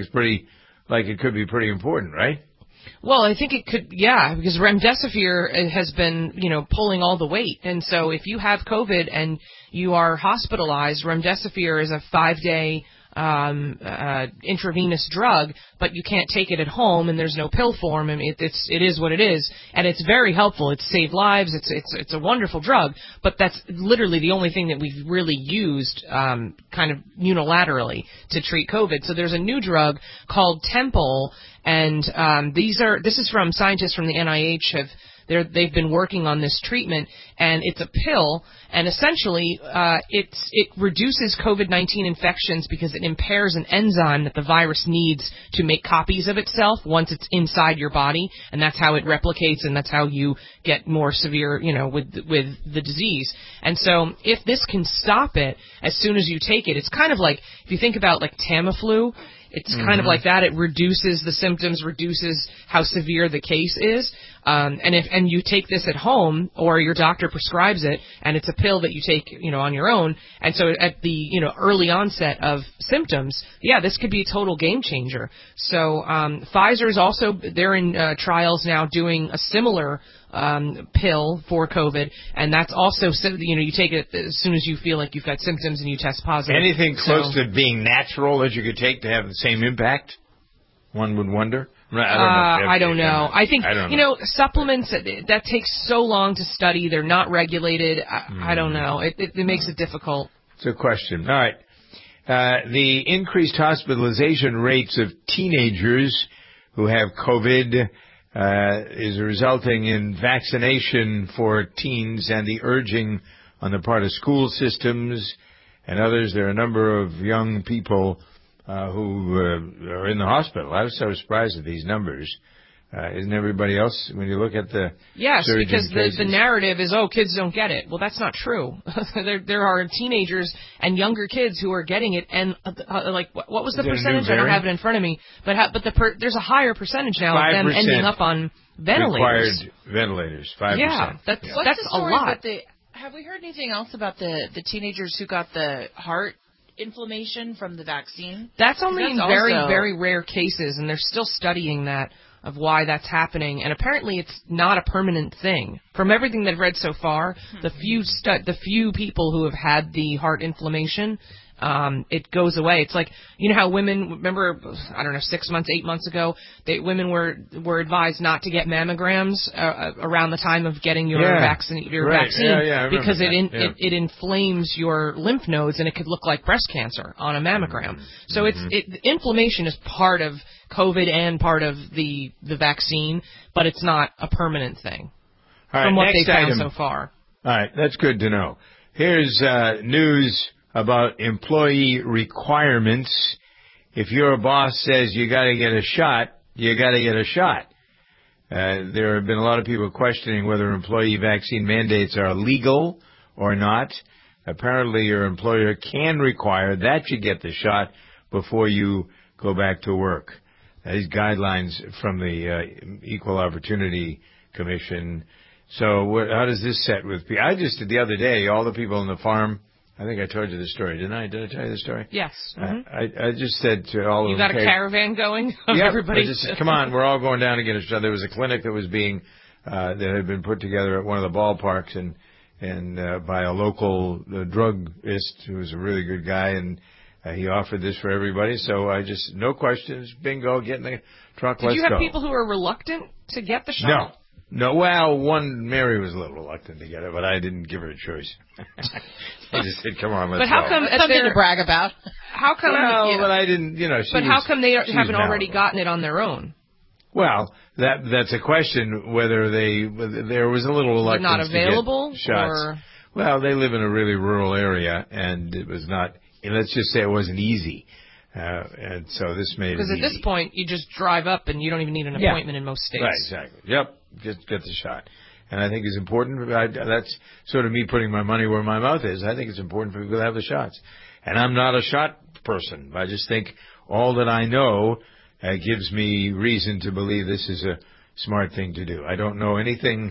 it could be pretty important, right? Well, I think it could, because remdesivir has been, pulling all the weight. And so if you have COVID and you are hospitalized, remdesivir is a 5-day intravenous drug, but you can't take it at home and there's no pill form. I mean, it is what it is, and it's very helpful. It's saved lives. It's a wonderful drug, but that's literally the only thing that we've really used kind of unilaterally to treat COVID. So there's a new drug called Temple, and this is from scientists from the NIH they've been working on this treatment, and it's a pill, and essentially it reduces COVID-19 infections because it impairs an enzyme that the virus needs to make copies of itself once it's inside your body, and that's how it replicates, and that's how you get more severe, with the disease. And so if this can stop it as soon as you take it, it's kind of like, if you think about like Tamiflu, it's kind of like that. It reduces the symptoms, reduces how severe the case is. And you take this at home, or your doctor prescribes it, and it's a pill that you take, on your own. And so at the, early onset of symptoms, this could be a total game changer. So Pfizer's also, they're in trials now doing a similar pill for COVID, and that's also, you take it as soon as you feel like you've got symptoms and you test positive. Anything close to being natural that you could take to have the same impact? One would wonder. I don't know. I think, supplements, that takes so long to study. They're not regulated. I don't know. It makes it difficult. It's a question. All right. The increased hospitalization rates of teenagers who have COVID is resulting in vaccination for teens and the urging on the part of school systems and others. There are a number of young people who are in the hospital. I was so surprised at these numbers. Isn't everybody else, when you look at the Yes, because the narrative is, kids don't get it. Well, that's not true. there are teenagers and younger kids who are getting it, and what was the percentage? I don't have it in front of me, but there's a higher percentage now of them ending up on ventilators. Required ventilators, 5%. Yeah, that's a lot. Have we heard anything else about the teenagers who got the heart inflammation from the vaccine? That's only in very, very rare cases, and they're still studying that, of why that's happening, and apparently it's not a permanent thing. From everything that I've read so far, the few people who have had the heart inflammation, it goes away. It's like, how women, remember, 6 months, 8 months ago, women were advised not to get mammograms around the time of getting your vaccine, because it inflames your lymph nodes and it could look like breast cancer on a mammogram. So inflammation is part of COVID and part of the vaccine, but it's not a permanent thing. All right, from what they've found item. so far. All right, that's good to know. Here's news about employee requirements. If your boss says you got to get a shot, you got to get a shot. There have been a lot of people questioning whether employee vaccine mandates are legal or not. Apparently, your employer can require that you get the shot before you go back to work. These guidelines from the Equal Opportunity Commission. So how does this set with people? The other day, all the people on the farm, I think I told you the story, didn't I? Did I tell you the story? Yes. Mm-hmm. I just said to all of them. You got a caravan going of everybody? I just, come on, we're all going down to get a shot. There was a clinic that was that had been put together at one of the ballparks and by a local druggist who was a really good guy, and he offered this for everybody. So I just, no questions, bingo, get in the truck, let's go. Did you have people who were reluctant to get the shot? No, well, Mary was a little reluctant to get it, but I didn't give her a choice. I just said, come on, let's go. But how come... That's something to brag about. How come... Well, but I didn't, But how come they haven't already gotten it on their own? Well, that's a question, whether there was a little reluctance not available, to get shots. Or? Well, they live in a really rural area, and it was not, let's just say it wasn't easy. And so this made it easy. Because at this point, you just drive up and you don't even need an appointment in most states. Right, exactly. Yep, just get the shot. And I think it's important. That's sort of me putting my money where my mouth is. I think it's important for people to have the shots. And I'm not a shot person. I just think all that I know gives me reason to believe this is a smart thing to do. I don't know anything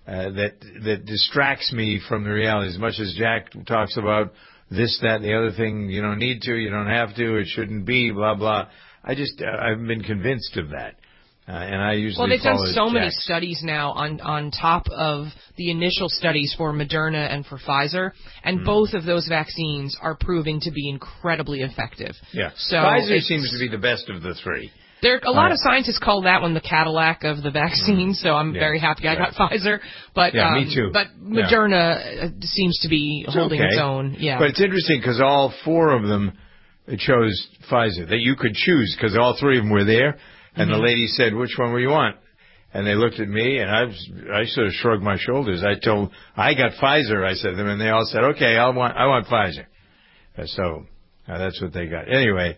that distracts me from the reality. As much as Jack talks about this, that, and the other thing, you don't need to, you don't have to, it shouldn't be, blah, blah. I've been convinced of that. And I usually Well, they've done follow so many Jack's. studies now on top of the initial studies for Moderna and for Pfizer, and both of those vaccines are proving to be incredibly effective. Yeah. So Pfizer seems to be the best of the three. There, a lot of scientists call that one the Cadillac of the vaccine, so I'm very happy I got Pfizer. But me too. But Moderna seems to be holding its own. Yeah. But it's interesting because all four of them chose Pfizer. That you could choose because all three of them were there, and the lady said, "Which one will you want?" And they looked at me, and I sort of shrugged my shoulders. I got Pfizer. I said to them, and they all said, "Okay, I want Pfizer." So that's what they got. Anyway,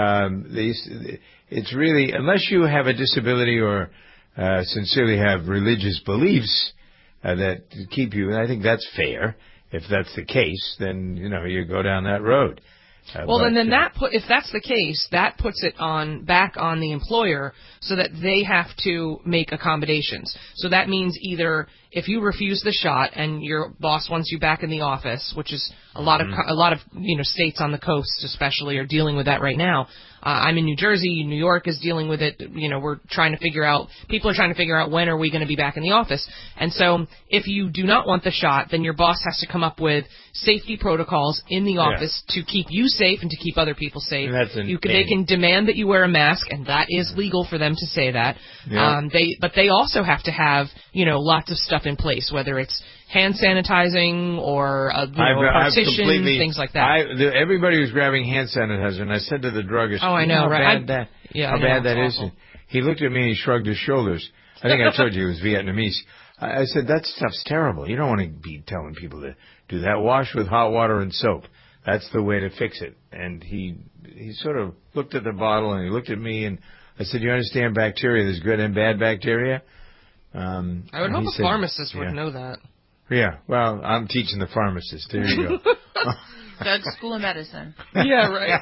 it's really, unless you have a disability or sincerely have religious beliefs that keep you, and I think that's fair. If that's the case, then you go down that road. If that's the case, that puts it back on the employer so that they have to make accommodations. So that means either if you refuse the shot and your boss wants you back in the office, which is a lot of states on the coast especially are dealing with that right now. I'm in New Jersey. New York is dealing with it. We're trying to figure out. People are trying to figure out when are we going to be back in the office. And so, if you do not want the shot, then your boss has to come up with safety protocols in the office to keep you safe and to keep other people safe. They can demand that you wear a mask, and that is legal for them to say that. Yeah. But they also have to have lots of stuff in place, whether it's hand sanitizing or a partition, things like that. Everybody was grabbing hand sanitizer, and I said to the druggist, "Oh, I know, right? How bad that is." He looked at me and he shrugged his shoulders. I think I told you he was Vietnamese. I said, "That stuff's terrible. You don't want to be telling people to do that. Wash with hot water and soap. That's the way to fix it." And he sort of looked at the bottle and he looked at me, and I said, "You understand bacteria? There's good and bad bacteria." I would hope a pharmacist would know that. Yeah, well, I'm teaching the pharmacist. There you go. Doug's School of Medicine. Yeah, right.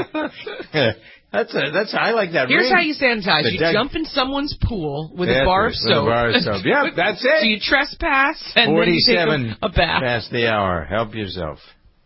I like that. Here's how you sanitize. You jump in someone's pool with a bar of soap. Yeah, that's it. So you trespass and then you take a bath. Past the hour. Help yourself.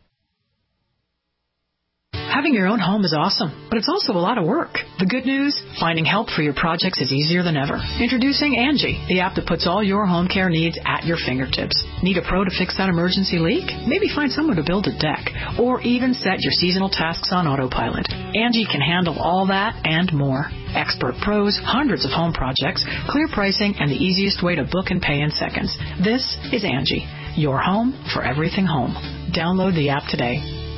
Having your own home is awesome, but it's also a lot of work. The good news? Finding help for your projects is easier than ever. Introducing Angie, the app that puts all your home care needs at your fingertips. Need a pro to fix that emergency leak? Maybe find someone to build a deck, or even set your seasonal tasks on autopilot. Angie can handle all that and more. Expert pros, hundreds of home projects, clear pricing, and the easiest way to book and pay in seconds. This is Angie, your home for everything home. Download the app today.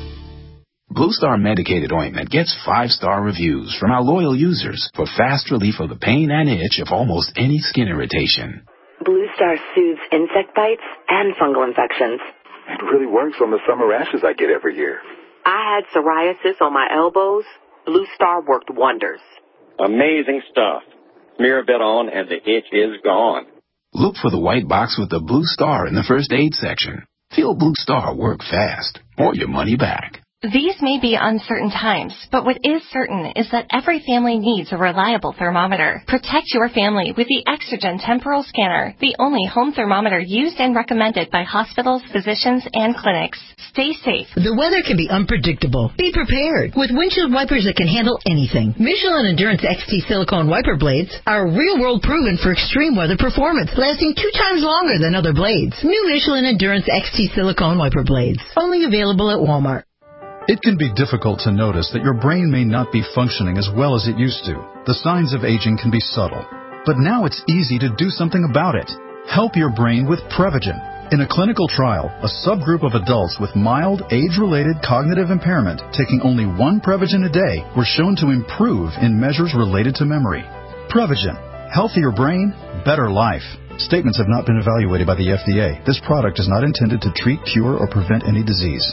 Blue Star Medicated Ointment gets 5-star reviews from our loyal users for fast relief of the pain and itch of almost any skin irritation. Blue Star soothes insect bites and fungal infections. It really works on the summer rashes I get every year. I had psoriasis on my elbows. Blue Star worked wonders. Amazing stuff. Smear a bit on and the itch is gone. Look for the white box with the Blue Star in the first aid section. Feel Blue Star work fast or your money back. These may be uncertain times, but what is certain is that every family needs a reliable thermometer. Protect your family with the Exergen Temporal Scanner, the only home thermometer used and recommended by hospitals, physicians, and clinics. Stay safe. The weather can be unpredictable. Be prepared with windshield wipers that can handle anything. Michelin Endurance XT silicone wiper blades are real-world proven for extreme weather performance, lasting 2 times longer than other blades. New Michelin Endurance XT silicone wiper blades, only available at Walmart. It can be difficult to notice that your brain may not be functioning as well as it used to. The signs of aging can be subtle. But now it's easy to do something about it. Help your brain with Prevagen. In a clinical trial, a subgroup of adults with mild, age-related cognitive impairment taking only 1 Prevagen a day were shown to improve in measures related to memory. Prevagen. Healthier brain, better life. Statements have not been evaluated by the FDA. This product is not intended to treat, cure, or prevent any disease.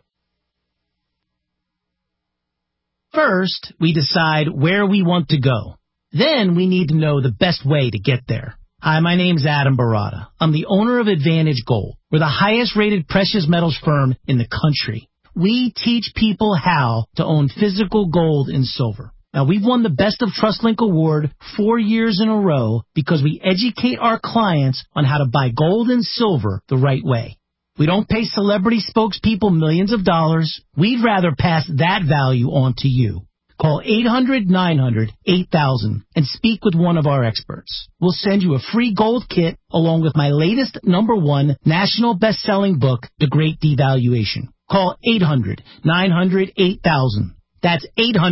First, we decide where we want to go. Then we need to know the best way to get there. Hi, my name's Adam Barada. I'm the owner of Advantage Gold. We're the highest rated precious metals firm in the country. We teach people how to own physical gold and silver. Now, we've won the Best of TrustLink Award 4 years in a row because we educate our clients on how to buy gold and silver the right way. We don't pay celebrity spokespeople millions of dollars. We'd rather pass that value on to you. Call 800-900-8000 and speak with one of our experts. We'll send you a free gold kit along with my latest #1 national best-selling book, The Great Devaluation. Call 800-900-8000. That's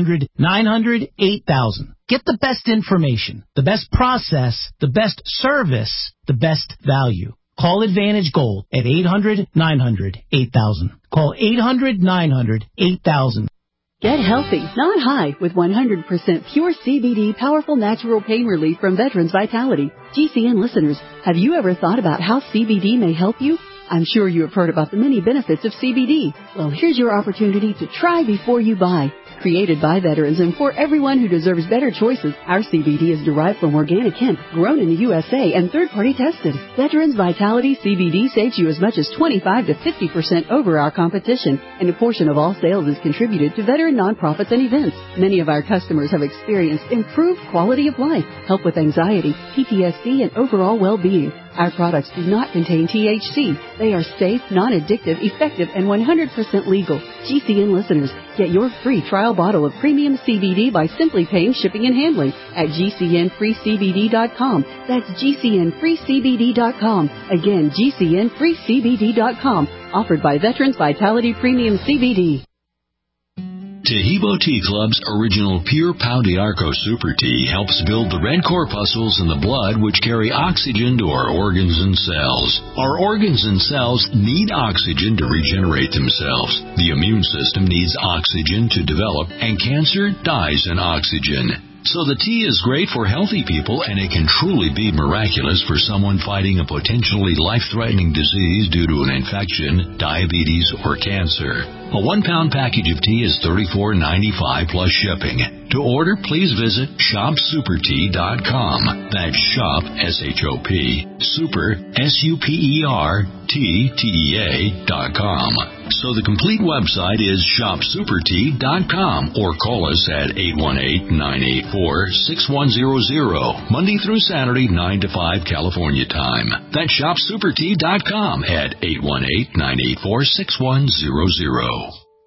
800-900-8000. Get the best information, the best process, the best service, the best value. Call Advantage Gold at 800-900-8000. Call 800-900-8000. Get healthy, not high, with 100% pure CBD powerful natural pain relief from Veterans Vitality. GCN listeners, have you ever thought about how CBD may help you? I'm sure you have heard about the many benefits of CBD. Well, here's your opportunity to try before you buy. Created by veterans and for everyone who deserves better choices, our CBD is derived from organic hemp, grown in the USA and third-party tested. Veterans Vitality CBD saves you as much as 25 to 50% over our competition, and a portion of all sales is contributed to veteran nonprofits and events. Many of our customers have experienced improved quality of life, help with anxiety, PTSD, and overall well-being. Our products do not contain THC. They are safe, non-addictive, effective, and 100% legal. GCN listeners, get your free trial bottle of premium CBD by simply paying shipping and handling at GCNFreeCBD.com. That's GCNFreeCBD.com. Again, GCNFreeCBD.com. Offered by Veterans Vitality Premium CBD. Tahibo Tea Club's original Pure Pau d'Arco Super Tea helps build the red corpuscles in the blood which carry oxygen to our organs and cells. Our organs and cells need oxygen to regenerate themselves. The immune system needs oxygen to develop, and cancer dies in oxygen. So the tea is great for healthy people, and it can truly be miraculous for someone fighting a potentially life-threatening disease due to an infection, diabetes, or cancer. A 1-pound package of tea is $34.95 plus shipping. To order, please visit shopsupertea.com. That's shop, S-H-O-P, super, SUPERTEA.com. So the complete website is shopsupertea.com, or call us at 818-984-6100, Monday through Saturday, 9 to 5 California time. That's shopsupertea.com at 818-984-6100.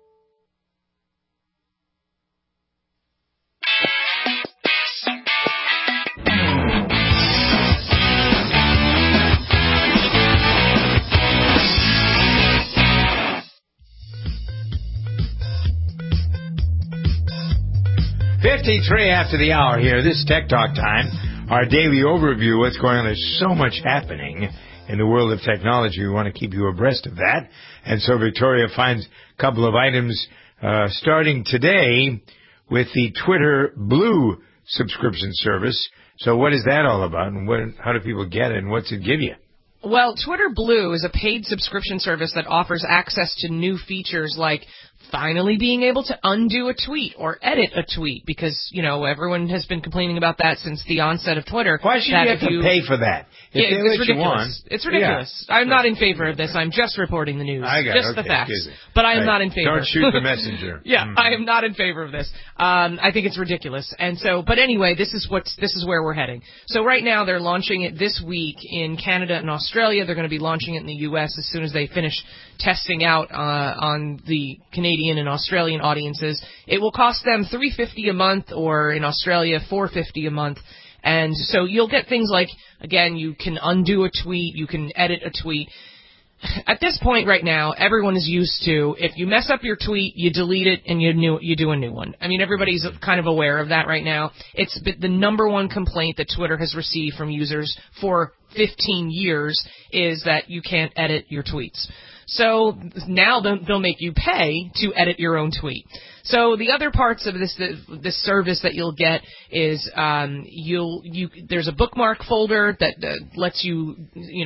.53 after the hour here. This is Tech Talk time. Our daily overview. What's going on? There's so much happening in the world of technology. We want to keep you abreast of that. And so Victoria finds a couple of items starting today with the Twitter Blue subscription service. So what is that all about, and how do people get it, and what's it give you? Well, Twitter Blue is a paid subscription service that offers access to new features like finally being able to undo a tweet or edit a tweet, because, you know, everyone has been complaining about that since the onset of Twitter. Why should you have to pay for that? It's ridiculous. It's ridiculous. Yeah. I'm not in favor of this. I'm just reporting the news. The facts. But I am not in favor. Don't shoot the messenger. I am not in favor of this. I think it's ridiculous. And so, but anyway, this is where we're heading. So right now they're launching it this week in Canada and Australia. They're going to be launching it in the U.S. as soon as they finish testing out on the Canadian and Australian audiences. It will cost them $3.50 a month, or in Australia $4.50 a month. And so you'll get things like, again, you can undo a tweet, you can edit a tweet. At this point right now, everyone is used to, if you mess up your tweet, you delete it and you do a new one. I mean, everybody's kind of aware of that right now. It's the number one complaint that Twitter has received from users for 15 years is that you can't edit your tweets. So now they'll make you pay to edit your own tweet. So the other parts of this service that you'll get is there's a bookmark folder that lets you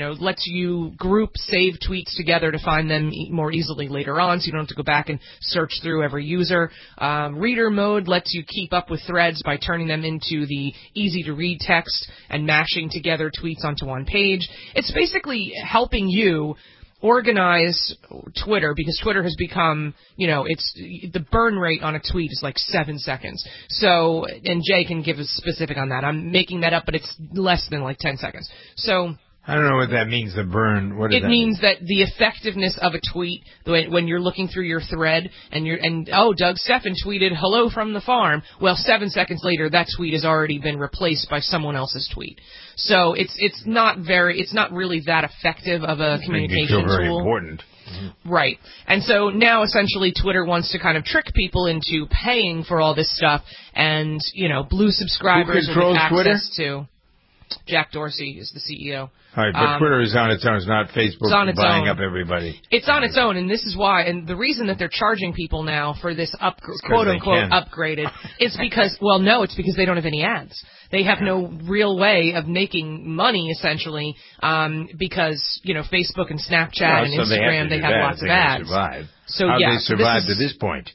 group save tweets together to find them more easily later on, so you don't have to go back and search through every user. Reader mode lets you keep up with threads by turning them into the easy to read text and mashing together tweets onto one page. It's basically helping you organize Twitter, because Twitter has become, it's the burn rate on a tweet is like 7 seconds. So, and Jay can give us specific on that. I'm making that up, but it's less than like 10 seconds. So, I don't know what that means, the burn. What does that means that the effectiveness of a tweet, when you're looking through your thread and Doug Steffen tweeted hello from the farm. Well, 7 seconds later, that tweet has already been replaced by someone else's tweet. So it's not really that effective of a communication tool. Very important. Mm-hmm. Right. And so now essentially Twitter wants to kind of trick people into paying for all this stuff, and blue subscribers will get access to. Jack Dorsey is the CEO. All right, but Twitter is on its own. It's not Facebook buying up everybody. It's on its own, and this is why. And the reason that they're charging people now for this quote-unquote upgraded is because, it's because they don't have any ads. They have no real way of making money, essentially, because, Facebook and Snapchat and Instagram, they have lots of ads. So, how do they survive to this point?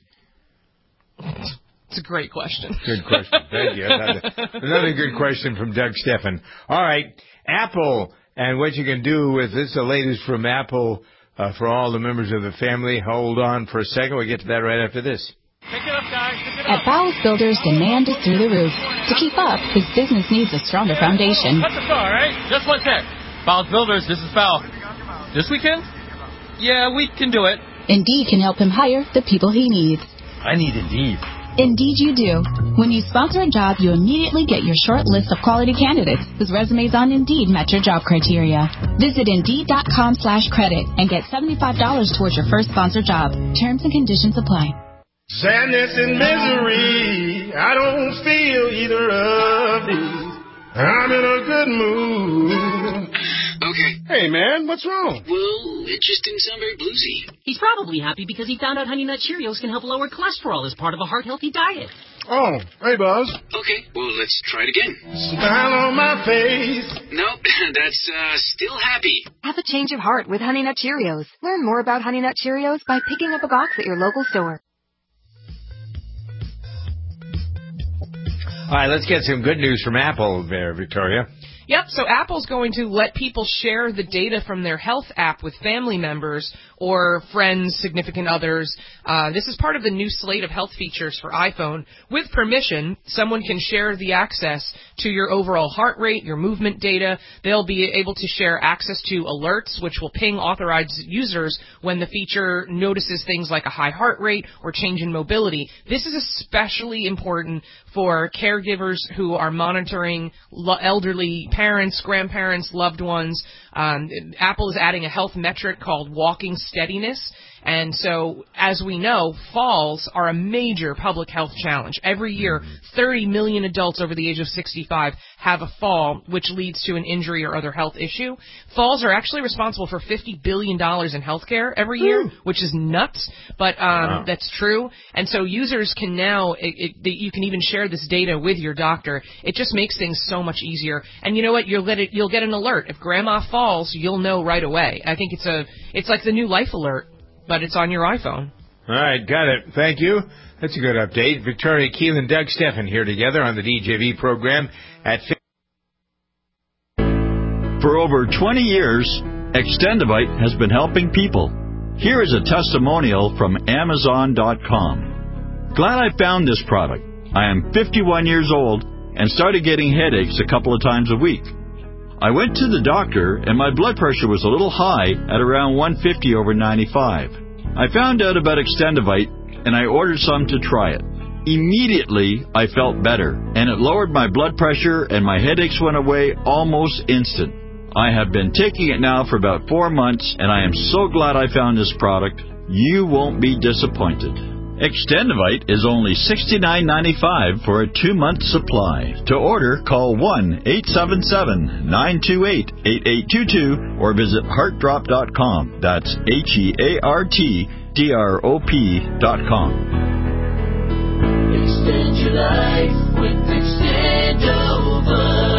It's a great question. Good question. Thank you. Another good question from Doug Steffen. All right, Apple and what you can do with this. The latest from Apple for all the members of the family. Hold on for a second. We'll get to that right after this. Pick it up, guys. Pick it up. At Bowles Builders, demand is through the roof. To keep up, his business needs a stronger foundation. Cut the car, all right? Just one sec. Bowles Builders, this is Bal. This weekend? Yeah, we can do it. Indeed can help him hire the people he needs. I need Indeed. Indeed you do. When you sponsor a job, you immediately get your short list of quality candidates whose resumes on Indeed match your job criteria. Visit Indeed.com/credit and get $75 towards your first sponsored job. Terms and conditions apply. Sadness and misery, I don't feel either of these. I'm in a good mood. Okay. Hey, man, what's wrong? Well, it just didn't sound very bluesy. He's probably happy because he found out Honey Nut Cheerios can help lower cholesterol as part of a heart-healthy diet. Oh, hey, Buzz. Okay, well, let's try it again. Smile on my face. Nope, that's still happy. Have a change of heart with Honey Nut Cheerios. Learn more about Honey Nut Cheerios by picking up a box at your local store. All right, let's get some good news from Apple there, Victoria. Yep, so Apple's going to let people share the data from their health app with family members or friends, significant others. This is part of the new slate of health features for iPhone. With permission, someone can share the access to your overall heart rate, your movement data. They'll be able to share access to alerts, which will ping authorized users when the feature notices things like a high heart rate or change in mobility. This is especially important for caregivers who are monitoring elderly parents, grandparents, loved ones. Apple is adding a health metric called walking steadiness. And so, as we know, falls are a major public health challenge. Every year, 30 million adults over the age of 65 have a fall, which leads to an injury or other health issue. Falls are actually responsible for $50 billion in healthcare every year, which is nuts, but that's true. And so users can now, you can even share this data with your doctor. It just makes things so much easier. And you know what? You'll get an alert. If grandma falls, you'll know right away. I think it's like the new Life Alert, but it's on your iPhone. All right, got it. Thank you. That's a good update. Victoria Keel and Doug Steffen here together on the DJV program at... For over 20 years, Extendivite has been helping people. Here is a testimonial from Amazon.com. Glad I found this product. I am 51 years old and started getting headaches a couple of times a week. I went to the doctor and my blood pressure was a little high at around 150/95. I found out about Extendivite and I ordered some to try it. Immediately, I felt better and it lowered my blood pressure and my headaches went away almost instant. I have been taking it now for about 4 months and I am so glad I found this product. You won't be disappointed. Extendivite is only $69.95 for a 2-month supply. To order, call 1-877-928-8822 or visit heartdrop.com. That's HEARTDROP.com. Extend your life with Extendovite.